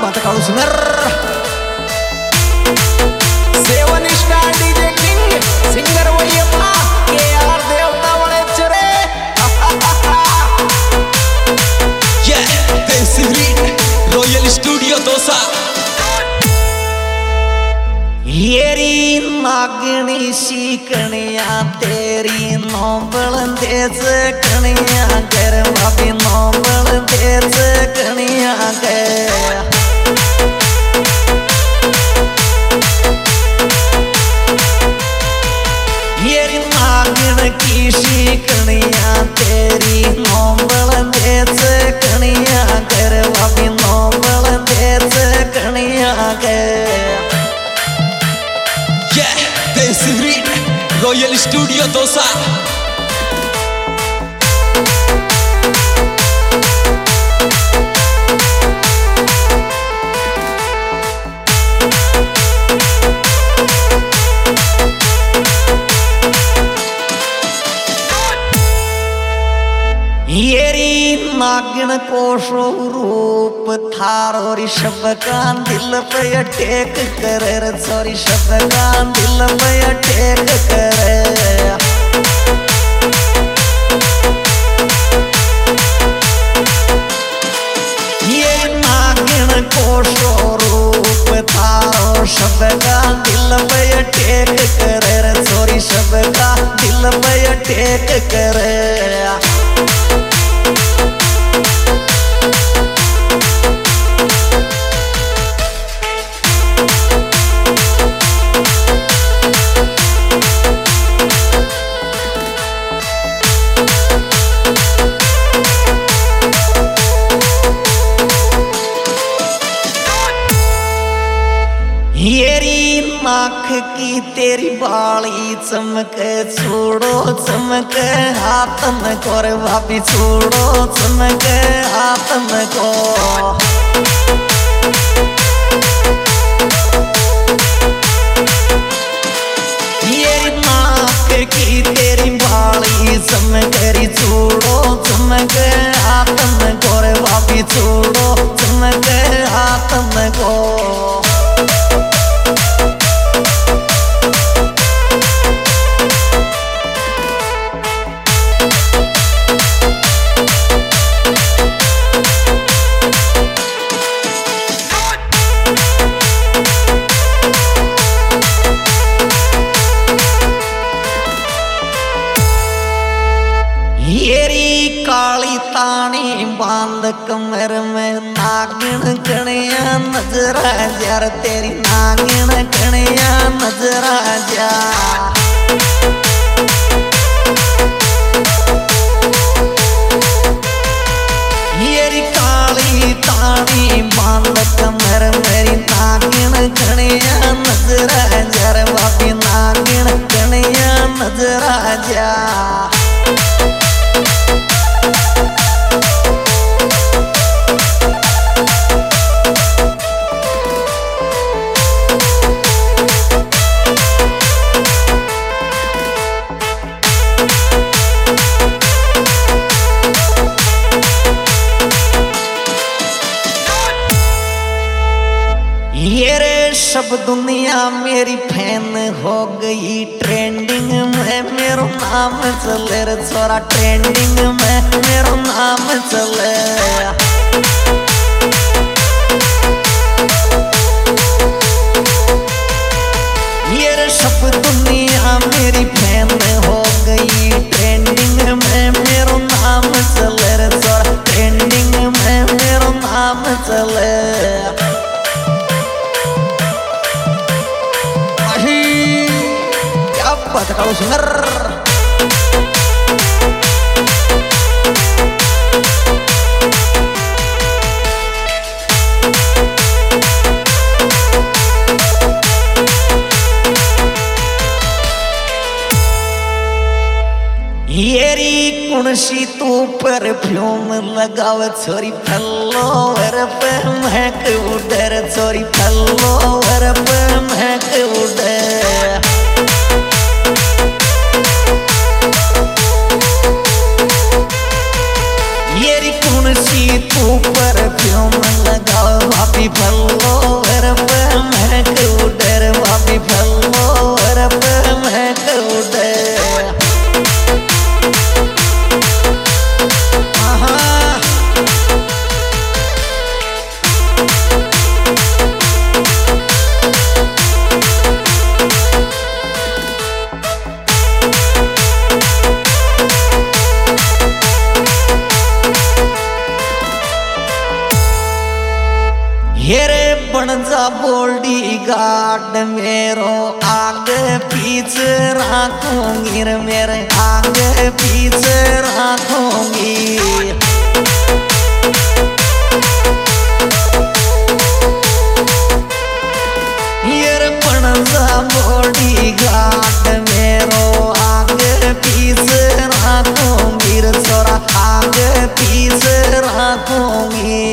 बात काढू singer seven star DJ king singer वैयप्पा के आर देवता वाले चरे रॉयल स्टूडियो दोसा येरी नागणी सीकणिया तेरी नोबल देश कणिया कर भाभी नोबल देश कणिया कर येरी नागण की सीकणिया तेरी नोबल देश कणिया कर भाभी नोबल देश कणिया कर रॉयल स्टूडियो दोसा येरी नागिन को स्वरूप थारो ऋषभ का दिल पे टेक कर सॉरी ऋषभ का दिल पे टेक कर ये नागिन को स्वरूप थारो ऋषभ का दिल पे टेक कर सॉरी ऋषभ का दिल पे टेक कर येरी नाक की तेरी बाली चमक छोड़ो चमक हाथ न कर भाभी छोड़ो चमक हाथ न को येरी नाक की तेरी बाली चमक छोड़ो चमक हाथ न कर भाभी छोड़ो चमक हाथ न को येरी काली तानी बांध कमर में नागिन कणिया नजर जार तेरी नागिन कणिया नजर जा येरी काली तानी बांध कमर मेरी नागिन कणिया नजर जार भाभी नागिन कणिया नजर जा ये रे सब दुनिया मेरी फैन हो गई ट्रेंडिंग में मेरो नाम चले रे छोरा ट्रेंडिंग में मेरो नाम चले ये रे सब दुनिया मेरी फैन हो गई ट्रेंडिंग में मेरो नाम चले रे छोरा ट्रेंडिंग में मेरो नाम चले बात काढू सिंगर येरी कुणसी तू परफ्यूम लगाव छोरी फ्लोवर पे महक उड़े छोरी फ्लोवर पे महक उड़े येरी कुणसी तू परफ्यूम लगाओ भाभी भलो पे महक उडर भाभी भलो पे महक उडर हेरे बनजा बोल्डी गार्ड मेरो आगे पीछे राखूंगी रे मेरे आगे पीछे राखूंगी हेरे बनजा बोल्डी गार्ड मेरो आगे पीछे राखूंगी रे छोरा आगे पीछे राखूंगी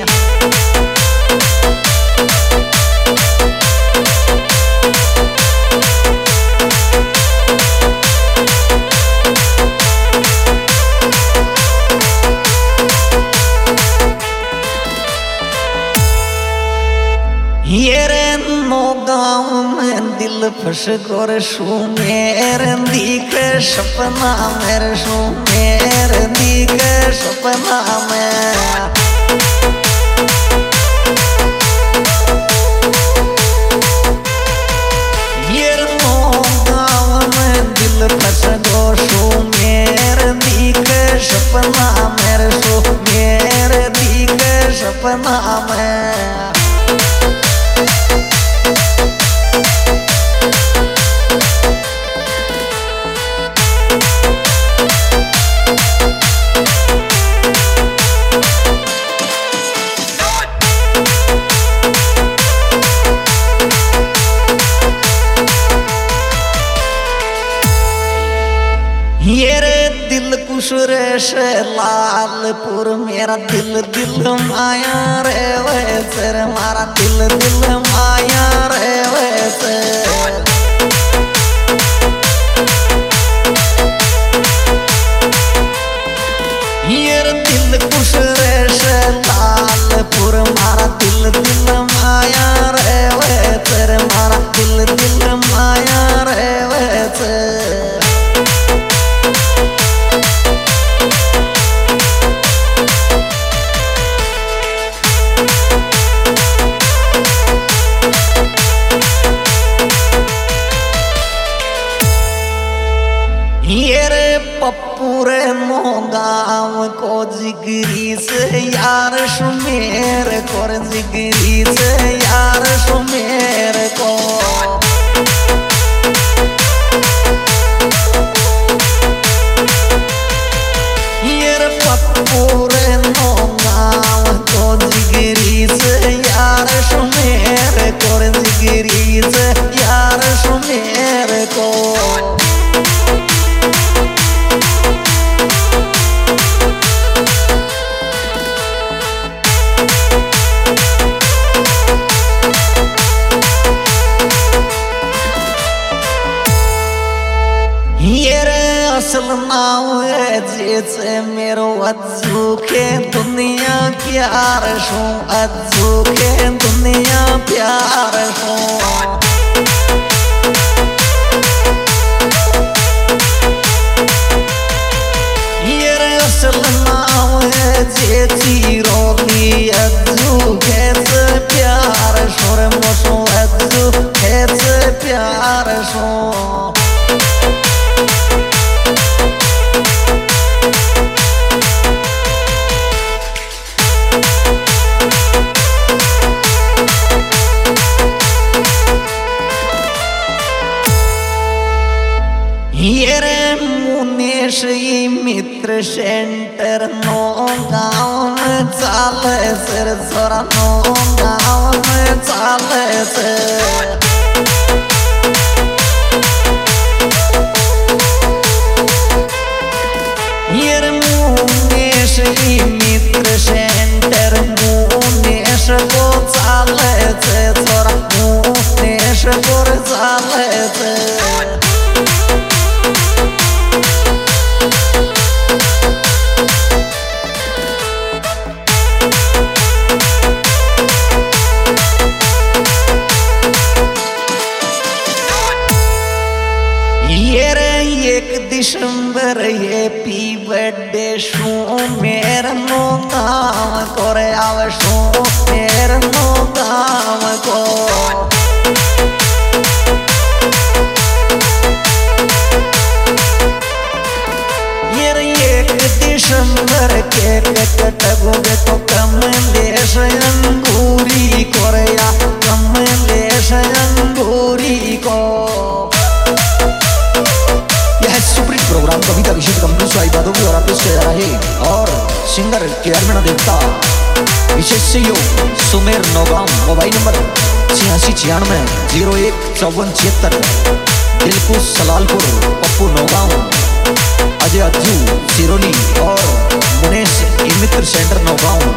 येरे नो गाँव में दिल फंस गोर शू मेरे दिख सपना मेरे शू मेरे दिख सपना में येरे नो गाँव में दिल फंस गो शू मेरे दिख सपना मेरे शू मेरे दिख सपना में येरे दिल कुशरेश लालपुर मेरा दिल दिल माया रे वैसे मारा दिल दिल माया रे वैसे येरे दिल कुशरेश लालपुर मारा दिल दिल माया रे वैसे मारा दिल दिल माया रे वैसे येरे पप्पूरे मो गाँव को जिगरी से यार सुमेर को जिगरी से यार सुमेर को येरे पप्पूरे मो गाँव को जिगरी से यार सुमेर को जिगरी से यार सुमेर को येरे असल नाव है जैसे मेरो अज्जू के दुनिया प्यार शो अज्जू के दुनिया प्यार शो येरे असल नाव है जैसी रोली अज्जू कैसे प्यार शो रे मोशो अज्जू कैसे प्यार शो येरे मुनेश ये मित्र सेंटर नो गाँव में चाले सर छोरा नो गाँव में चाले से येरे मुनेश ये मित्र सेंटर मुनेश को चाले से छोरा मुनेश को चाले से शू मेर नो काम करे आवे शू मेर नो काम को दिसंबर के कटगोगे तो कमलेश अंगूरी कोरिया कमलेश अंगूरी को। यह सुप्रीम प्रोग्राम कविता विशेष कंपनी स्वाइबादोगी और आपको से रहे और सिंगर केआर देवता विशेष सहयोग सुमेर नौगांव। मोबाइल नंबर 8696015476 दिलकुश सलालपुर पप्पू नौगांव अजय अज्जू सिरोनी और मुनेश मित्र सेंटर नौगांव।